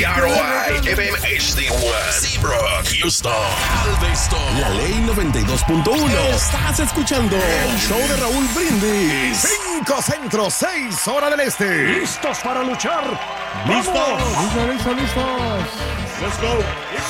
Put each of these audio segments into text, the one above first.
PRI, FM HD1, Seabrook, Houston, Galveston, La Ley 92.1. Estás escuchando el show de Raúl Brindis. 5 centros, 6 horas del este. ¿Listos para luchar? ¡Listos! ¡Listos! ¡Let's go!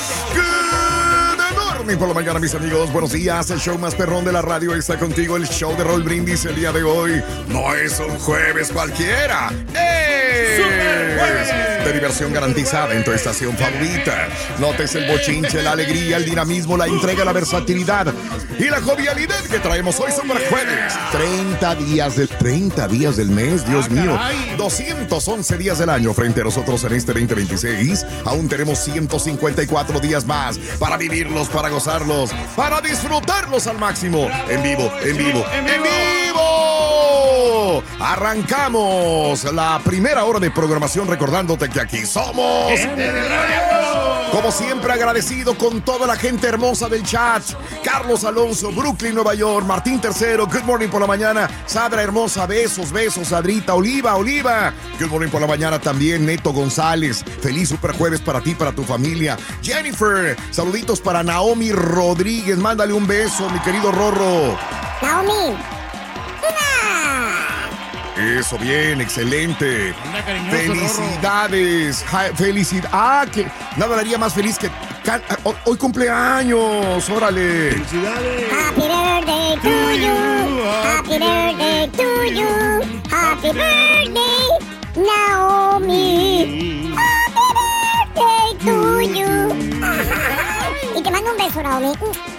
Good morning por la mañana, mis amigos. Buenos días. El show más perrón de la radio está contigo. El show de Raúl Brindis el día de hoy. No es un jueves cualquiera. ¡Super jueves! De diversión garantizada en tu estación favorita. Notes el bochinche, la alegría, el dinamismo, la entrega, la versatilidad y la jovialidad que traemos hoy. Super jueves. 30 días del mes, Dios mío. 211 días del año frente a nosotros en este 2026. Aún tenemos 154 días más para vivirlos, para gozarlos, para disfrutarlos al máximo. En vivo. Arrancamos la primera hora de programación recordándote que aquí somos. Como siempre, agradecido con toda la gente hermosa del chat. Carlos Alonso, Brooklyn, Nueva York. Martín Tercero, good morning por la mañana. Sadra hermosa, besos, Sadrita. Oliva. Good morning por la mañana también. Neto González, feliz super jueves para ti, para tu familia. Jennifer, saluditos para Naomi Rodríguez. Mándale un beso, mi querido Rorro. Naomi. Eso, bien, excelente. Felicidades. Que nada le haría más feliz que hoy cumpleaños. Órale. Felicidades. Happy birthday to you. Happy birthday to you. Happy birthday, Naomi. Happy birthday to you. Y te mando un beso, Naomi.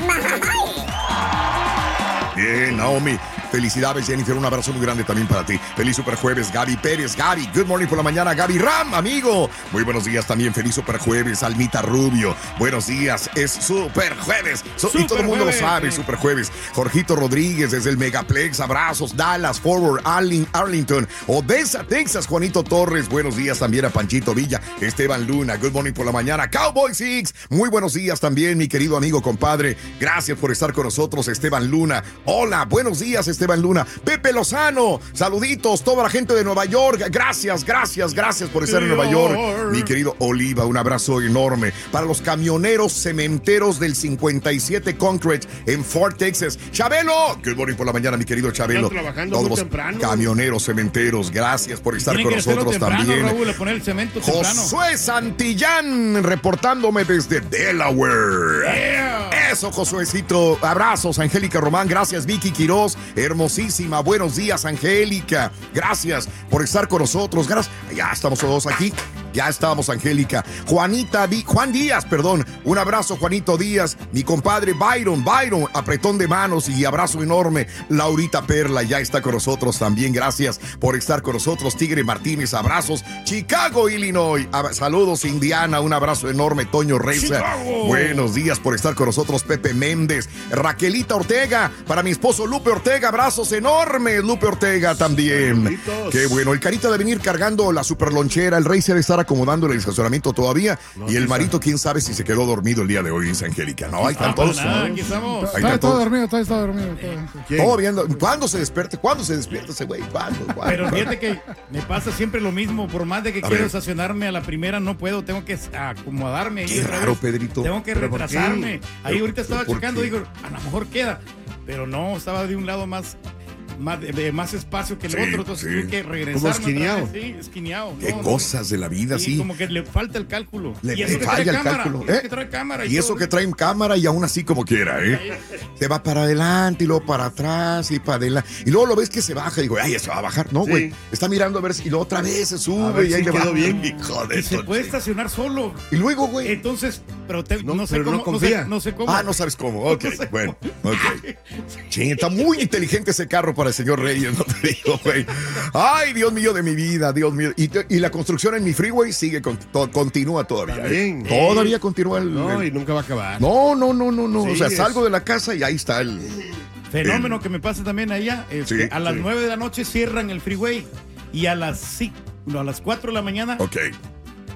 Bien, Naomi. Felicidades, Jennifer. Un abrazo muy grande también para ti. Feliz super jueves, Gaby Pérez. Gaby, good morning por la mañana. Gaby Ram, amigo. Muy buenos días también. Feliz super jueves, Almita Rubio. Buenos días. Es super jueves. Y todo el mundo lo sabe, super jueves. Jorgito Rodríguez desde el Megaplex. Abrazos. Dallas, Forward, Arlington. Odessa, Texas. Juanito Torres. Buenos días también a Panchito Villa. Esteban Luna, good morning por la mañana. Cowboy Six. Muy buenos días también, mi querido amigo, compadre. Gracias por estar con nosotros, Esteban Luna. Hola, buenos días, Esteban Luna. Pepe Lozano, saluditos, toda la gente de Nueva York. Gracias por estar en Nueva York. Mi querido Oliva, un abrazo enorme. Para los camioneros cementeros del 57 Concrete en Fort Texas. Chabelo, good morning por la mañana, mi querido Chabelo. Todos los camioneros cementeros, gracias por estar con nosotros también. Raúl, a poner el cemento Josué Santillán, reportándome desde Delaware. Eso, Josuecito. Abrazos, Angélica Román. Gracias, Vicky Quiroz. Hermosísima. Buenos días, Angélica. Gracias por estar con nosotros. Gracias. Ya estamos todos aquí. Ya estábamos, Angélica. Juan Díaz, perdón. Un abrazo, Juanito Díaz. Mi compadre Byron, apretón de manos y abrazo enorme. Laurita Perla ya está con nosotros también. Gracias por estar con nosotros. Tigre Martínez, abrazos. Chicago, Illinois. Saludos, Indiana. Un abrazo enorme. Toño Reza. Chicago. Buenos días por estar con nosotros. Pepe Méndez. Raquelita Ortega. Para mi esposo Lupe Ortega. Abrazos enormes. Lupe Ortega también. Saluditos. Qué bueno. El Carita de venir cargando la super lonchera. El Rey se debe estar acomodando el estacionamiento todavía. No, y el marito, quién sabe si se quedó dormido el día de hoy, dice Angélica. No, ahí están todos. Aquí estamos. Está dormido. Todo viendo. ¿Cuándo se despierta ese güey? ¿Cuándo? Pero fíjate que me pasa siempre lo mismo. Por más de que quiero estacionarme a la primera, no puedo. Tengo que acomodarme. Qué raro, Pedrito. Tengo que retrasarme. Ahí ahorita estaba checando, digo, a lo mejor queda. Pero no, estaba de un lado más espacio que el otro, entonces tuve que regresar. Como esquineado. Sí, esquineado. Qué cosas de la vida, sí. Como que le falta el cálculo. Le falla el cálculo. Que trae cámara y eso que trae cámara y aún así como quiera, Se va para adelante y luego para atrás y para adelante. Y luego lo ves que se baja y digo, ay, se va a bajar. No, güey. Está mirando a ver si y luego otra vez se sube y ahí le va bien. Hijo de se puede estacionar solo. Y luego, güey. Entonces, pero no sé cómo. No sé cómo. Ah, no sabes cómo. Ok, bueno. Ok. Sí, está muy inteligente ese carro para el señor Reyes, no te digo, güey. Ay, Dios mío de mi vida, Dios mío. Y la construcción en mi freeway sigue, continúa todavía. Todavía continúa y nunca va a acabar. No. Sí, o sea, salgo de la casa y ahí está el fenómeno que me pasa también allá. A las 9 de la noche cierran el freeway y a las 4 de la mañana.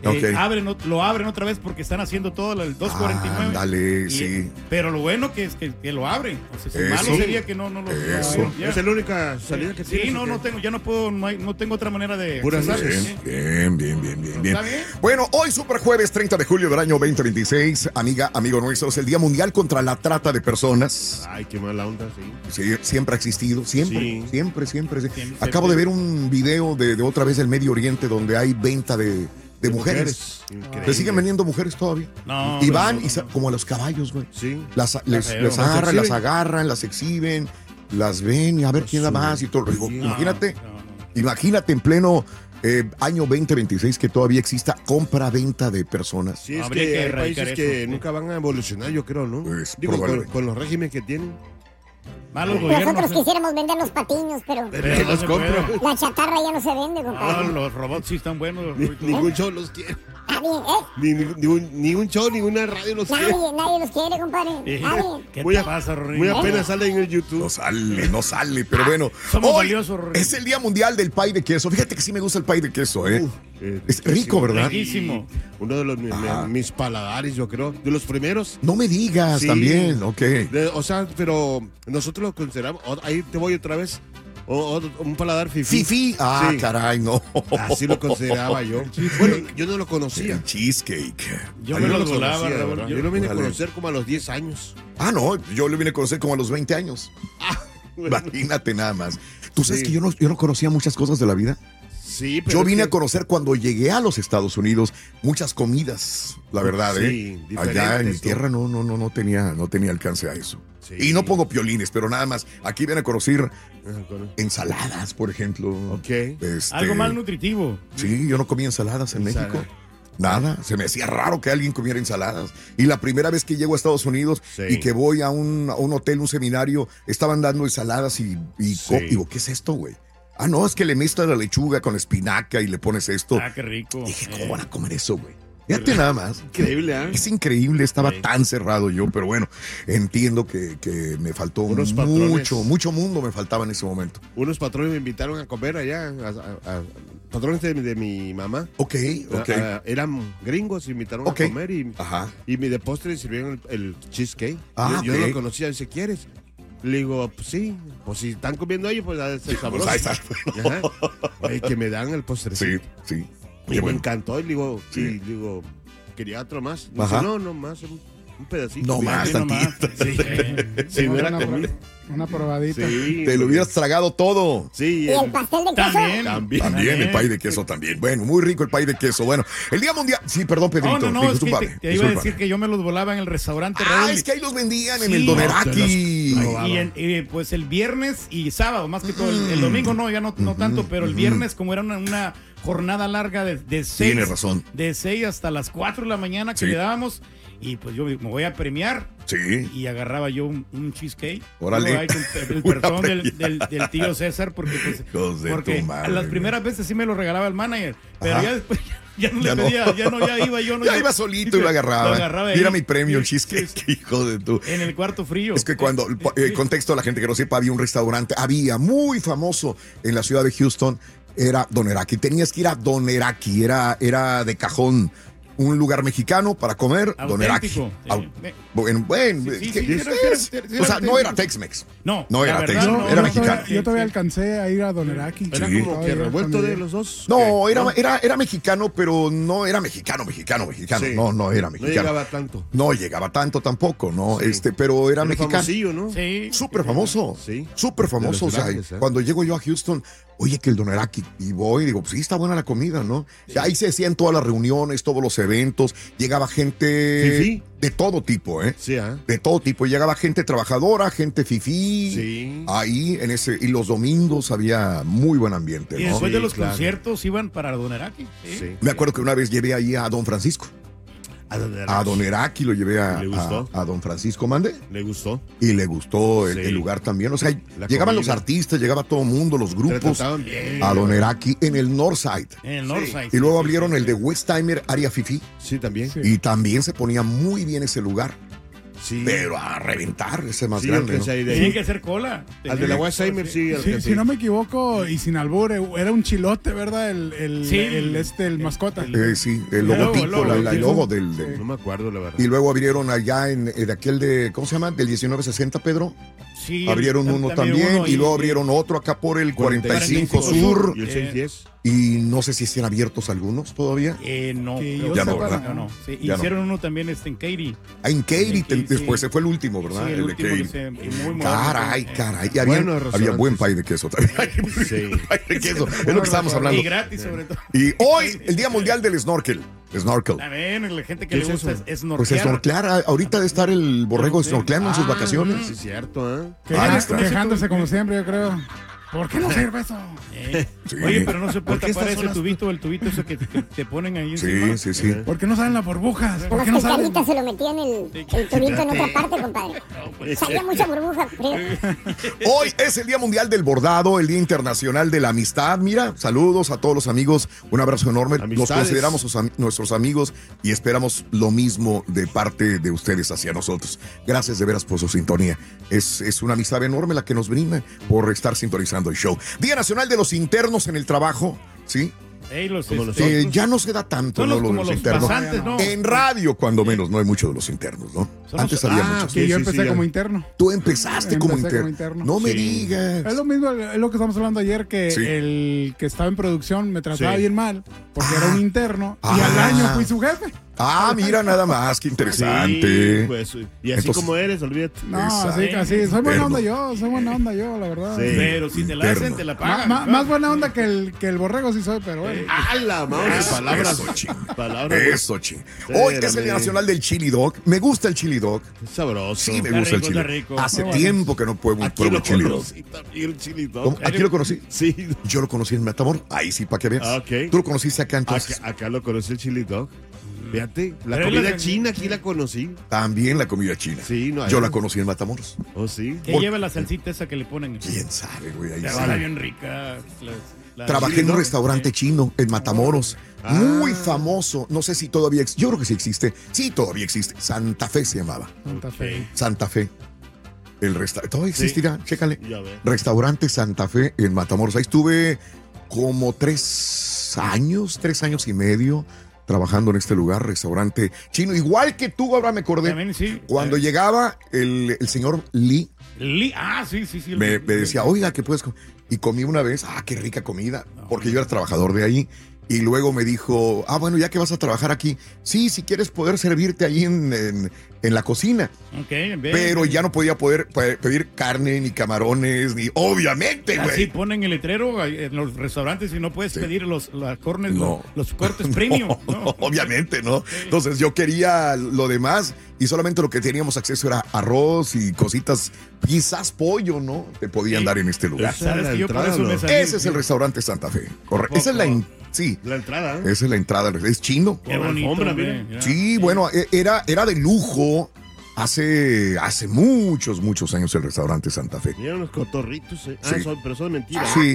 Ok. Lo abren otra vez porque están haciendo todo el 249. Dale, sí. Pero lo bueno que es que lo abren. O sea, si Eso. malo sería que no lo Eso. ya. ¿Es la única salida que tienes? Sí, ¿o qué? no tengo, ya no puedo, no tengo otra manera de Puras accesar. luces. Bien. ¿Está bien? Bueno, hoy super jueves 30 de julio del año 2026, amigo nuestro, es el Día Mundial contra la Trata de Personas. Ay, qué mala onda, sí. Sí, siempre ha existido, siempre. Siempre. Acabo de ver un video de otra vez del Medio Oriente donde hay venta de mujeres. Increíble. ¿Le siguen vendiendo mujeres todavía? No. Y van no. como a los caballos, güey. Sí. Les agarran, las exhiben, las ven y a ver quién da más y todo. Digo, Sí. imagínate, No. imagínate en pleno año 2026 que todavía exista compra-venta de personas. Sí, es Habría que que hay erradicar países que eso. nunca van a evolucionar, yo creo, ¿no? Pues, Digo, probablemente. con los regímenes que tienen. Malos gobiernos. Nosotros quisiéramos vender los patiños, pero Pero no se puede. la chatarra ya no se vende, No, compadre. los robots sí están buenos. Ningún show los quiere. Está bien, Ni un show, ninguna radio los quiere. Nadie los quiere, compadre. Nadie. ¿Qué Muy te a- pasa, Rory? Muy apenas sale en el YouTube. No sale, pero bueno. Somos Hoy valiosos, Rory. es el Día Mundial del Pay de Queso. Fíjate que sí me gusta el pay de queso, ¿eh? Es rico, ¿verdad? Riquísimo. Uno de mis paladares, yo creo. De los primeros. No me digas Sí. también, ok. O sea, pero nosotros lo consideramos. Ahí te voy otra vez. Un paladar fifí. Fifi, Sí. caray, no. Así lo consideraba yo. Bueno, yo no lo conocía. El cheesecake. Yo Ay, me no los lo volaba, conocía, Raúl. ¿verdad? Yo lo vine a Órale. conocer como a los 10 años. Ah, no, yo lo vine a conocer como a los 20 años. Bueno, Imagínate nada más. Tú sabes Sí. que yo no conocía muchas cosas de la vida. sí, pero Yo es vine que- a conocer cuando llegué a los Estados Unidos muchas comidas, la verdad, Sí, Allá en mi diferentes, tierra no tenía alcance a eso. Sí. Y no pongo piolines, pero nada más. Aquí viene a conocer Ajá, ensaladas, por ejemplo. Ok. Algo más nutritivo. Sí, yo no comía ensaladas en Ensalada. México. Nada, se me hacía raro que alguien comiera ensaladas. Y la primera vez que llego a Estados Unidos Sí. y que voy a un hotel, un seminario, estaban dando ensaladas y Sí. digo, ¿qué es esto, güey? Ah, no, es que le mezclas la lechuga con espinaca y le pones esto. Ah, qué rico. Dije, ¿cómo van a comer eso, güey? Fíjate nada más. Increíble, ¿eh? Es increíble, estaba Sí. tan cerrado yo, pero bueno, entiendo que me faltó Unos patrones. mucho mundo me faltaba en ese momento. Unos patrones me invitaron a comer allá. Patrones de mi mamá. Ok. Eran gringos, me invitaron Ok. a comer y Ajá. de postre sirvieron el cheesecake. Ah, yo ok. no lo conocía, dice, ¿quieres? Le digo, pues sí, pues si están comiendo ellos, pues ha de ser sabroso. Pues ahí está. Ajá. Oye, que me dan el postre. Sí. Y Qué me bueno. encantó y le digo, Sí. y digo, quería otro más. Dice, Ajá. no más, un pedacito. No más, Sí, nomás. tantito. Sí. Si no era comida. Una probadita. Sí. Te lo hubieras tragado todo. Sí. ¿Y el pastel de queso? También. También el pay de queso también. Bueno, muy rico el pay de queso. Bueno, el Día Mundial. Sí, perdón, Pedrito. No, es que te iba a decir que yo me los volaba en el restaurante. Ah, Raúl. es que ahí los vendían en Sí. el Doneraki. Y pues el viernes y sábado, más que todo. El domingo no, ya no tanto, pero el viernes, como era una jornada larga de 6. Tienes razón. De 6 hasta las 4 de la mañana que Sí. le dábamos. Y pues yo me voy a premiar. Sí. Y agarraba yo un cheesecake. Órale. Luego ahí con el Una perdón premiada. del tío César, porque pues, Hijos de porque tu madre, las güey. primeras veces sí me lo regalaba el manager, pero Ajá. ya después ya no Ya le no. pedía, ya iba yo. Ya iba solito y lo agarraba. agarraba Y era ahí. mi premio, el Sí, cheesecake, sí, hijo de tu. en el cuarto frío. Es que cuando, contexto a la gente que no sepa, había un restaurante, muy famoso en la ciudad de Houston, era Doneraki. Tenías que ir a Doneraki, era de cajón. Un lugar mexicano para comer, Doneraki. Auténtico, sí. Bueno, Sí, ¿qué sí, es? era O sea, no era auténtico. Tex-Mex. No, No era la verdad, Tex-Mex, no, era no, mexicano. Yo todavía alcancé a ir a Doneraki. Era Sí. como que Todavía revuelto con mi de vida. los dos. No, ¿Qué? era mexicano, pero no era mexicano. Sí. No era No mexicano. llegaba tanto. No llegaba tanto tampoco, ¿no? Sí. Pero era Era mexicano. famosillo, ¿no? Sí. Súper famoso. Sí. Súper famoso. De O los sea, grandes, ¿eh? cuando llego yo a Houston, oye, que el Doneraki, y voy, digo, pues sí, está buena la comida, ¿no? Y ahí se hacían todas las reuniones, todos los eventos, llegaba gente Fifí. de todo tipo, ¿eh? Sí, ¿ah? De todo tipo. Llegaba gente trabajadora, gente fifí. Sí. Ahí, y los domingos había muy buen ambiente, Y ¿no? después de Sí, los claro. conciertos iban para Doneraki. Sí. Me acuerdo que una vez llevé ahí a Don Francisco. A Doneraki lo llevé ¿Le gustó? a Don Francisco Mande. Le gustó. Y le gustó Sí. el lugar también. O sea, La llegaban comida. los artistas, llegaba todo el mundo, los Te grupos trataban bien. a Doneraki en el Northside. En el Northside. Y luego sí, abrieron sí, el sí. de Westheimer, área Fifi. Sí, también. Sí. Y también se ponía muy bien ese lugar. Sí. Pero a reventar, ese más Sí, grande, el que ¿no? sea ahí de Tienen ahí. que hacer cola. Al de la Alzheimer, sí. al que Si no me equivoco, y sin albur, era un chilote, ¿verdad? Sí. El mascota. Sí, el logotipo, logo, el sí. logo del... No me acuerdo, la verdad. Y luego abrieron allá en aquel de, ¿cómo se llama? Del 1960, Pedro. Sí, Abrieron uno también uno y luego abrieron otro acá por el 45 Sur. Y el 610. Y no sé si estén abiertos algunos todavía. No, Que creo yo que Ya no, sepa, ¿verdad? no. Sí, Ya hicieron uno también en Katy. Ah, en Katy, Sí. después se fue el último, ¿verdad? Sí, el último de que Katy. muy moderno. Caray. Y había, Buenos había restaurantes. buen pay de queso también. Sí. Pay de queso, es lo que estábamos hablando. Y gratis, sobre todo. Y hoy, el Día Mundial del Snorkel. Snorkel. También, la gente que ¿Qué le es gusta eso? es Pues snorkear. snorkelar, ahorita de estar el borrego snorkeando en sus vacaciones. Sí, cierto, ¿eh? Ahí está. Quejándose como siempre, yo creo. ¿Por qué no sirve eso? Sí. Oye, pero no se puede ¿Por qué tapar estas ese son las- tubito, el tubito ese que te ponen ahí encima. Sí. ¿Por qué no salen las burbujas? ¿Por Unas qué no salen? pescaditas se lo metían el tubito en otra parte, compadre. Salía mucha burbuja. Hoy es el Día Mundial del Bordado, el Día Internacional de la Amistad. Mira, saludos a todos los amigos, un abrazo enorme. Nos Amistades. consideramos nuestros amigos y esperamos lo mismo de parte de ustedes hacia nosotros. Gracias de veras por su sintonía. Es una amistad enorme la que nos brinda por estar sintonizando el show. Día Nacional de los Internos en el Trabajo, ¿sí? Ey, los, Como los Ya no se da tanto, son ¿no? los, Lo de como los los internos. pasantes, ¿no? En radio, cuando menos, no hay mucho de los internos, ¿no? Son Antes los- había Ah, muchos. Que yo Sí, empecé ya. como interno. Tú empezaste como Empecé como interno. interno. No me Sí. digas. Es lo mismo, es lo que estamos hablando ayer, que Sí. el que estaba en producción me trataba Sí. bien mal, porque era un interno, y Ah. al año fui su jefe. Mira nada más, qué interesante. Sí, pues, y así Entonces- como eres, olvídate. No, Exacto. así, soy buena Interno. onda yo, la verdad. Sí. Pero si te la hacen, Interno. te la pagan. Más buena onda que el borrego sí soy, pero bueno. ¡Hala, vamos! Palabras. Eso, ching. Palabras. Eso, ching. Hoy es el Espérame. Día Nacional del Chili Dog. Me gusta el chili dog. Es sabroso. Sí, me Está gusta el rico, chili. está rico. Hace Muy bueno. tiempo que no pruebo Aquí el lo chili dog. conocí también, el chili dog. ¿Cómo? ¿Aquí lo conocí? Sí. Yo lo conocí en Matamoros. Ahí sí, para que veas. Ah, ok. Tú lo conociste acá entonces. Acá lo conocí el chili dog. Fíjate, la Pero comida la- china aquí la conocí. También la comida china. Sí, no, Yo ahí- la conocí en Matamoros. Oh, sí. ¿Qué lleva la salsita esa que le ponen? ¿Quién sabe, güey? Ahí sí. Está bien rica. Trabajé en un restaurante chino en Matamoros. Ah. Muy famoso. No sé si todavía existe. Yo creo que sí existe. Sí, todavía existe. Santa Fe se llamaba. Santa Fe. Santa Fe. El restaurante. Todavía existirá. Chécale. Ya ves. Restaurante Santa Fe en Matamoros. Ahí estuve como 3 años y medio trabajando en este lugar, restaurante chino. Igual que tú, ahora me acordé. También sí. Cuando llegaba el señor Lee, Sí. me decía, oiga, ¿qué puedes comer? Y comí una vez, qué rica comida, porque yo era trabajador de ahí. Y luego me dijo, bueno, ya que vas a trabajar aquí, sí, si quieres poder servirte ahí en la cocina. Ok, bien. Pero ya no podía poder pedir carne, ni camarones, ni obviamente, Así güey. ponen el letrero en los restaurantes y no puedes pedir los cortes, No. los cortes premium. No, ¿no? obviamente, ¿no? Entonces yo quería lo demás y solamente lo que teníamos acceso era arroz y cositas, quizás pollo, ¿no? Te podían Sí. dar en este lugar. Esa Sabes la que yo por entrada, eso me ¿no? salí. Ese es el restaurante Santa Fe. Correcto. Esa es sí, La entrada. esa es la entrada. Es chino. Qué bonito. Alfombra, hombre, mira. Sí, bueno, era de lujo hace muchos años el restaurante Santa Fe. Mira unos cotorritos. Sí. Pero son mentiras. Sí.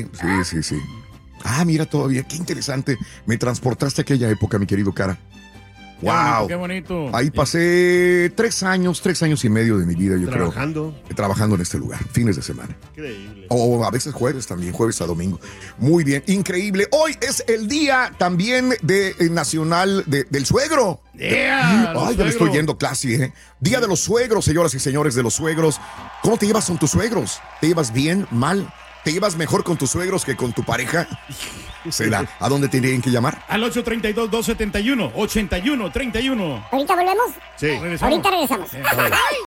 Mira todavía, qué interesante. Me transportaste a aquella época, mi querido Cara. ¡Wow! Qué bonito. Ahí pasé 3 años y medio de mi vida, yo Trabajando. creo. Trabajando en este lugar, fines de semana. Increíble. O a veces jueves también, jueves a domingo. Muy bien, increíble. Hoy es el día también nacional del suegro. Yeah, los Ay, ya le estoy suegros. yendo clase, ¿eh? Día de los suegros, señoras y señores, de los suegros. ¿Cómo te llevas con tus suegros? ¿Te llevas bien, mal? ¿Te llevas mejor con tus suegros que con tu pareja? ¿Será? ¿A dónde tienen que llamar? Al 832-271-8131. ¿Ahorita volvemos? Sí. Regresamos. Ahorita regresamos.